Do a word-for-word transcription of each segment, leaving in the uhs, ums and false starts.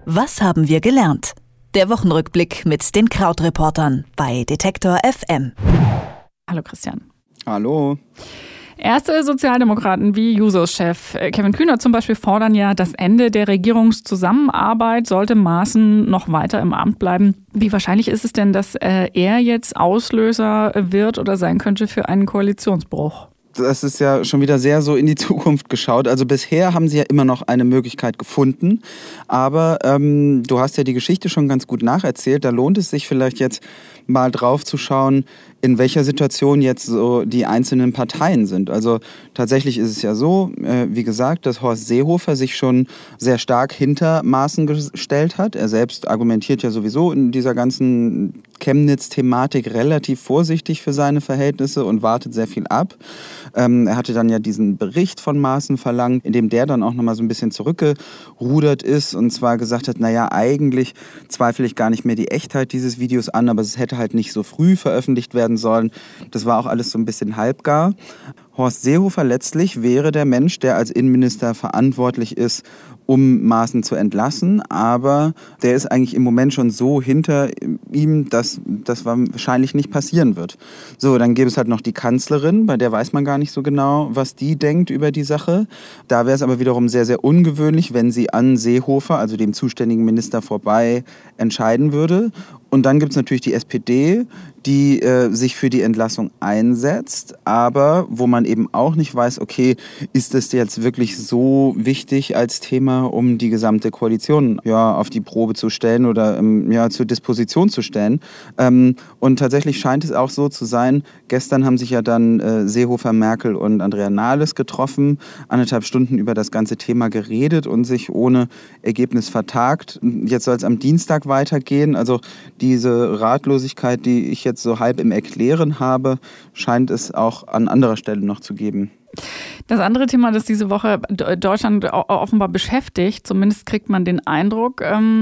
Was haben wir gelernt? Der Wochenrückblick mit den Krautreportern bei Detektor F M. Hallo Christian. Hallo. Erste Sozialdemokraten wie Jusos-Chef Kevin Kühnert zum Beispiel fordern ja das Ende der Regierungszusammenarbeit, sollte Maaßen noch weiter im Amt bleiben. Wie wahrscheinlich ist es denn, dass er jetzt Auslöser wird oder sein könnte für einen Koalitionsbruch? Das ist ja schon wieder sehr so in die Zukunft geschaut. Also bisher haben sie ja immer noch eine Möglichkeit gefunden. Aber ähm, du hast ja die Geschichte schon ganz gut nacherzählt. Da lohnt es sich vielleicht jetzt mal drauf zu schauen, in welcher Situation jetzt so die einzelnen Parteien sind. Also tatsächlich ist es ja so, äh, wie gesagt, dass Horst Seehofer sich schon sehr stark hinter Maaßen gestellt hat. Er selbst argumentiert ja sowieso in dieser ganzen Chemnitz-Thematik relativ vorsichtig für seine Verhältnisse und wartet sehr viel ab. Ähm, er hatte dann ja diesen Bericht von Maaßen verlangt, in dem der dann auch nochmal so ein bisschen zurückgerudert ist und zwar gesagt hat, naja, eigentlich zweifle ich gar nicht mehr die Echtheit dieses Videos an, aber es hätte halt nicht so früh veröffentlicht werden sollen. Das war auch alles so ein bisschen halbgar. Horst Seehofer letztlich wäre der Mensch, der als Innenminister verantwortlich ist, um Maaßen zu entlassen. Aber der ist eigentlich im Moment schon so hinter ihm, dass das wahrscheinlich nicht passieren wird. So, dann gäbe es halt noch die Kanzlerin, bei der weiß man gar nicht so genau, was die denkt über die Sache. Da wäre es aber wiederum sehr, sehr ungewöhnlich, wenn sie an Seehofer, also dem zuständigen Minister, vorbei entscheiden würde. Und dann gibt es natürlich die S P D, die äh, sich für die Entlassung einsetzt, aber wo man eben auch nicht weiß, okay, ist das jetzt wirklich so wichtig als Thema, um die gesamte Koalition ja, auf die Probe zu stellen oder ähm, ja, zur Disposition zu stellen. Ähm, und tatsächlich scheint es auch so zu sein, gestern haben sich ja dann äh, Seehofer, Merkel und Andrea Nahles getroffen, anderthalb Stunden über das ganze Thema geredet und sich ohne Ergebnis vertagt. Jetzt soll es am Dienstag weitergehen, also diese Ratlosigkeit, die ich jetzt so halb im Erklären habe, scheint es auch an anderer Stelle noch zu geben. Das andere Thema, das diese Woche Deutschland offenbar beschäftigt, zumindest kriegt man den Eindruck,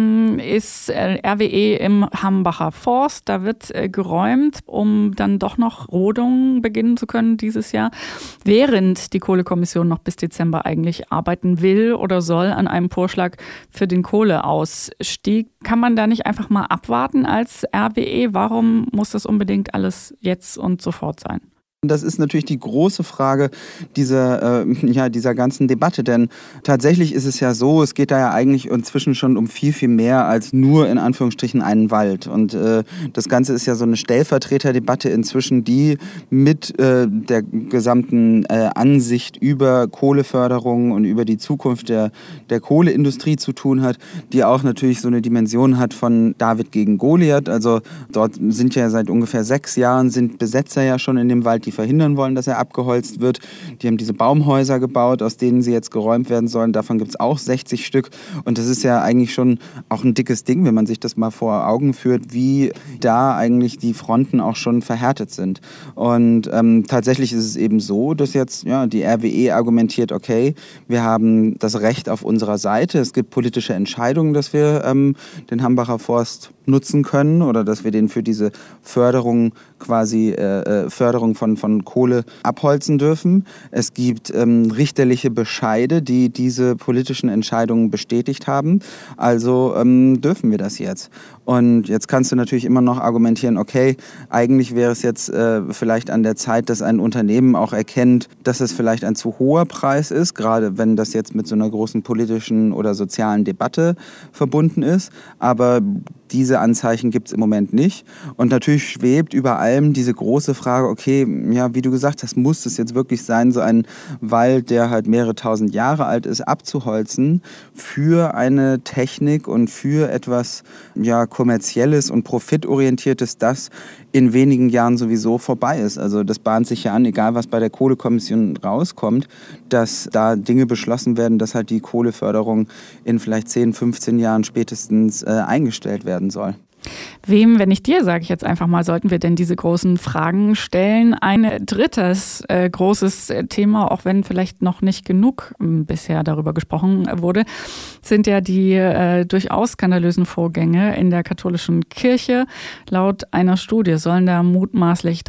ist R W E im Hambacher Forst. Da wird geräumt, um dann doch noch Rodungen beginnen zu können dieses Jahr, während die Kohlekommission noch bis Dezember eigentlich arbeiten will oder soll an einem Vorschlag für den Kohleausstieg. Kann man da nicht einfach mal abwarten als R W E? Warum muss das unbedingt alles jetzt und sofort sein? Das ist natürlich die große Frage dieser, äh, ja, dieser ganzen Debatte, denn tatsächlich ist es ja so, es geht da ja eigentlich inzwischen schon um viel, viel mehr als nur in Anführungsstrichen einen Wald. Und äh, das Ganze ist ja so eine Stellvertreterdebatte inzwischen, die mit äh, der gesamten äh, Ansicht über Kohleförderung und über die Zukunft der, der Kohleindustrie zu tun hat, die auch natürlich so eine Dimension hat von David gegen Goliath. Also dort sind ja seit ungefähr sechs Jahren sind Besetzer ja schon in dem Wald, die verhindern wollen, dass er abgeholzt wird. Die haben diese Baumhäuser gebaut, aus denen sie jetzt geräumt werden sollen. Davon gibt es auch sechzig Stück. Und das ist ja eigentlich schon auch ein dickes Ding, wenn man sich das mal vor Augen führt, wie da eigentlich die Fronten auch schon verhärtet sind. Und ähm, tatsächlich ist es eben so, dass jetzt ja, die R W E argumentiert, okay, wir haben das Recht auf unserer Seite. Es gibt politische Entscheidungen, dass wir ähm, den Hambacher Forst nutzen können oder dass wir den für diese Förderung quasi äh, Förderung von, von Kohle abholzen dürfen. Es gibt ähm, richterliche Bescheide, die diese politischen Entscheidungen bestätigt haben. Also ähm, dürfen wir das jetzt. Und jetzt kannst du natürlich immer noch argumentieren, okay, eigentlich wäre es jetzt äh, vielleicht an der Zeit, dass ein Unternehmen auch erkennt, dass es vielleicht ein zu hoher Preis ist, gerade wenn das jetzt mit so einer großen politischen oder sozialen Debatte verbunden ist. Aber diese Anzeichen gibt es im Moment nicht. Und natürlich schwebt über allem diese große Frage, okay, ja, wie du gesagt hast, muss es jetzt wirklich sein, so einen Wald, der halt mehrere tausend Jahre alt ist, abzuholzen für eine Technik und für etwas ja, Kommerzielles und Profitorientiertes, das in wenigen Jahren sowieso vorbei ist. Also das bahnt sich ja an, egal was bei der Kohlekommission rauskommt, dass da Dinge beschlossen werden, dass halt die Kohleförderung in vielleicht zehn, fünfzehn Jahren spätestens äh, eingestellt werden soll. Wem, wenn nicht dir, sage ich jetzt einfach mal, sollten wir denn diese großen Fragen stellen? Ein drittes äh, großes Thema, auch wenn vielleicht noch nicht genug äh, bisher darüber gesprochen wurde, sind ja die äh, durchaus skandalösen Vorgänge in der katholischen Kirche. Laut einer Studie sollen da mutmaßlich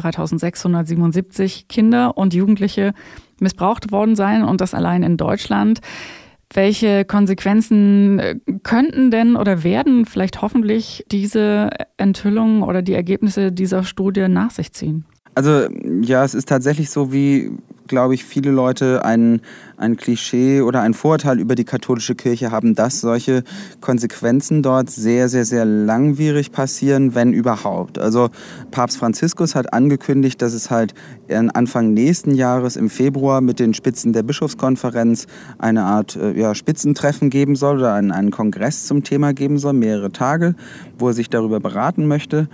dreitausendsechshundertsiebenundsiebzig Kinder und Jugendliche missbraucht worden sein und das allein in Deutschland. Welche Konsequenzen könnten denn oder werden vielleicht hoffentlich diese Enthüllungen oder die Ergebnisse dieser Studie nach sich ziehen? Also ja, es ist tatsächlich so, wie, glaube ich, viele Leute ein, ein Klischee oder ein Vorurteil über die katholische Kirche haben, dass solche Konsequenzen dort sehr, sehr, sehr langwierig passieren, wenn überhaupt. Also Papst Franziskus hat angekündigt, dass es halt Anfang nächsten Jahres im Februar mit den Spitzen der Bischofskonferenz eine Art ja, Spitzentreffen geben soll oder einen, einen Kongress zum Thema geben soll, mehrere Tage, wo er sich darüber beraten möchte.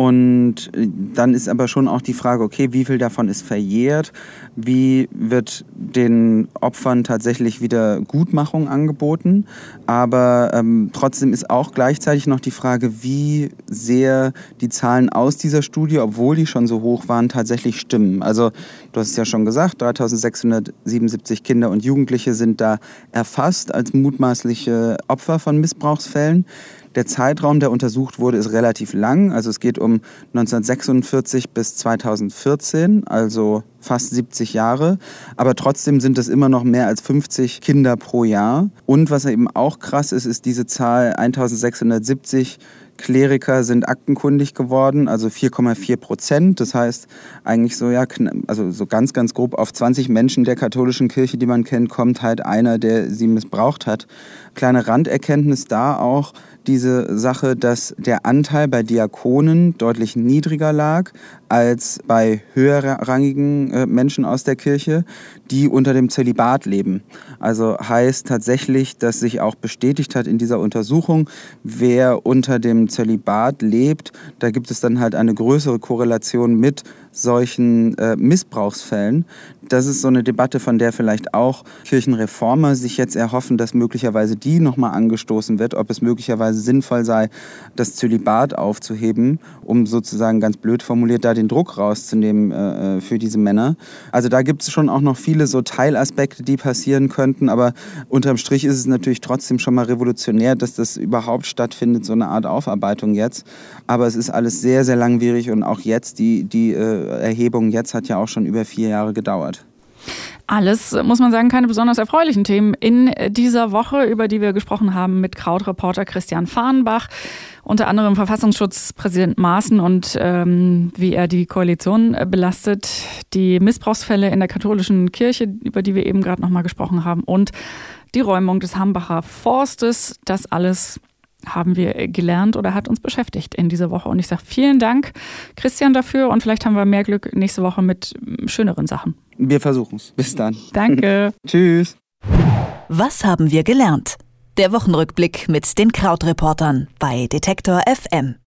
Und dann ist aber schon auch die Frage, okay, wie viel davon ist verjährt? Wie wird den Opfern tatsächlich wieder Gutmachung angeboten? Aber ähm, trotzdem ist auch gleichzeitig noch die Frage, wie sehr die Zahlen aus dieser Studie, obwohl die schon so hoch waren, tatsächlich stimmen. Also du hast es ja schon gesagt, dreitausendsechshundertsiebenundsiebzig Kinder und Jugendliche sind da erfasst als mutmaßliche Opfer von Missbrauchsfällen. Der Zeitraum, der untersucht wurde, ist relativ lang. Also es geht um neunzehnhundertsechsundvierzig bis zweitausendvierzehn, also fast siebzig Jahre. Aber trotzdem sind es immer noch mehr als fünfzig Kinder pro Jahr. Und was eben auch krass ist, ist diese Zahl eintausendsechshundertsiebzig Kleriker sind aktenkundig geworden, also vier Komma vier Prozent. Das heißt eigentlich so, ja, also so ganz, ganz grob auf zwanzig Menschen der katholischen Kirche, die man kennt, kommt halt einer, der sie missbraucht hat. Kleine Randerkenntnis da auch, diese Sache, dass der Anteil bei Diakonen deutlich niedriger lag als bei höherrangigen äh, Menschen aus der Kirche, die unter dem Zölibat leben. Also heißt tatsächlich, dass sich auch bestätigt hat in dieser Untersuchung, wer unter dem Zölibat lebt, da gibt es dann halt eine größere Korrelation mit solchen äh, Missbrauchsfällen. Das ist so eine Debatte, von der vielleicht auch Kirchenreformer sich jetzt erhoffen, dass möglicherweise die nochmal angestoßen wird, ob es möglicherweise sinnvoll sei, das Zölibat aufzuheben, um sozusagen ganz blöd formuliert da den Druck rauszunehmen äh, für diese Männer. Also da gibt es schon auch noch viele so Teilaspekte, die passieren könnten, aber unterm Strich ist es natürlich trotzdem schon mal revolutionär, dass das überhaupt stattfindet, so eine Art Aufarbeitung jetzt. Aber es ist alles sehr, sehr langwierig und auch jetzt, die, die äh, Erhebung jetzt hat ja auch schon über vier Jahre gedauert. Alles, muss man sagen, keine besonders erfreulichen Themen in dieser Woche, über die wir gesprochen haben mit Krautreporter Christian Fahrenbach, unter anderem Verfassungsschutzpräsident Maaßen und ähm, wie er die Koalition belastet, die Missbrauchsfälle in der katholischen Kirche, über die wir eben gerade nochmal gesprochen haben, und die Räumung des Hambacher Forstes. Das alles haben wir gelernt oder hat uns beschäftigt in dieser Woche. Und ich sage vielen Dank, Christian, dafür. Und vielleicht haben wir mehr Glück nächste Woche mit schöneren Sachen. Wir versuchen es. Bis dann. Danke. Tschüss. Was haben wir gelernt? Der Wochenrückblick mit den Krautreportern bei Detektor F M.